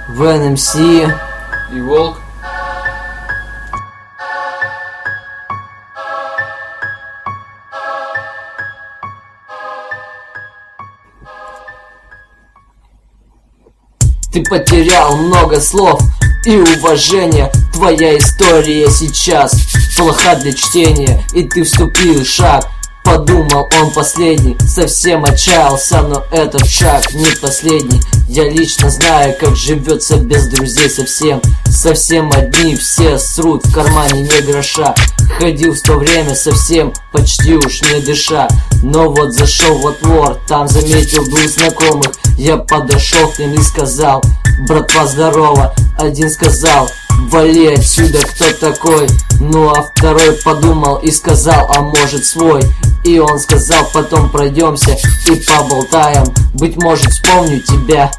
ВНМС и Волк. Ты потерял много слов и уважения. Твоя история сейчас плоха для чтения. И ты вступил шаг, подумал он последний. Совсем отчаялся, но этот шаг не последний. Я лично знаю, как живется без друзей совсем. Совсем одни, все срут, в кармане не гроша. Ходил в то время совсем, почти уж не дыша. Но вот зашел во двор, там заметил двух знакомых. Я подошел к ним и сказал: братва, здорово. Один сказал: вали отсюда, кто такой? Ну а второй подумал и сказал: а может свой? И он сказал: потом пройдемся и поболтаем. Быть может, вспомню тебя,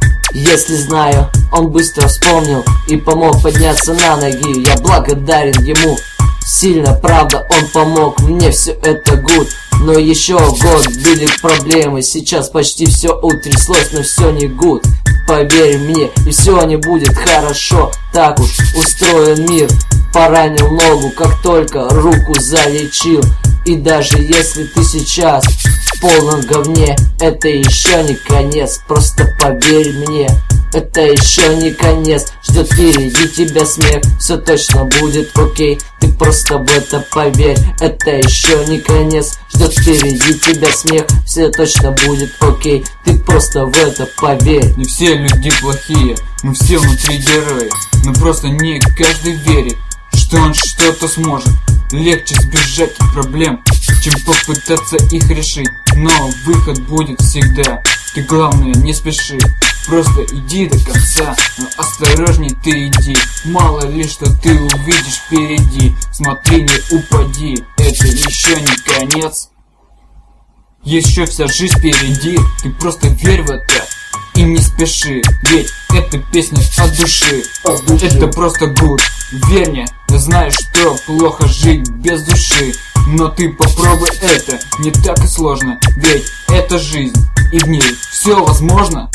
если знаю. Он быстро вспомнил и помог подняться на ноги. Я благодарен ему сильно, правда, он помог мне, все это гуд. Но еще год были проблемы, сейчас почти все утряслось, но все не гуд. Поверь мне, и все не будет хорошо, так уж устроен мир. Поранил ногу, как только руку залечил. И даже если ты сейчас в полном говне, это еще не конец, просто поверь мне. Это еще не конец, ждет впереди тебя смех. Все точно будет окей, ты просто в это поверь. Это еще не конец, ждет впереди тебя смех. Все точно будет окей, ты просто в это поверь. Не все люди плохие, мы все внутри герои. Но просто не каждый верит, что он что-то сможет. Легче сбежать от проблем, чем попытаться их решить. Но выход будет всегда. Ты главное не спеши, просто иди до конца. Но осторожней ты иди, мало ли что ты увидишь впереди. Смотри, не упади, это еще не конец. Еще вся жизнь впереди, ты просто верь в это и не спеши. Ведь эта песня от души, это просто гуд. Верь мне, я знаю, что плохо жить без души. Но ты попробуй это, не так и сложно. Ведь это жизнь, и в ней все возможно.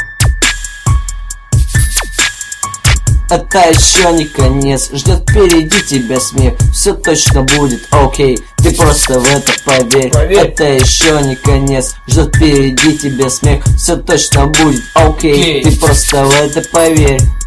Это еще не конец, ждет впереди тебя смех. Все точно будет окей, ты просто в это поверь. Это еще не конец, ждет впереди тебя смех. Все точно будет окей, ты просто в это поверь.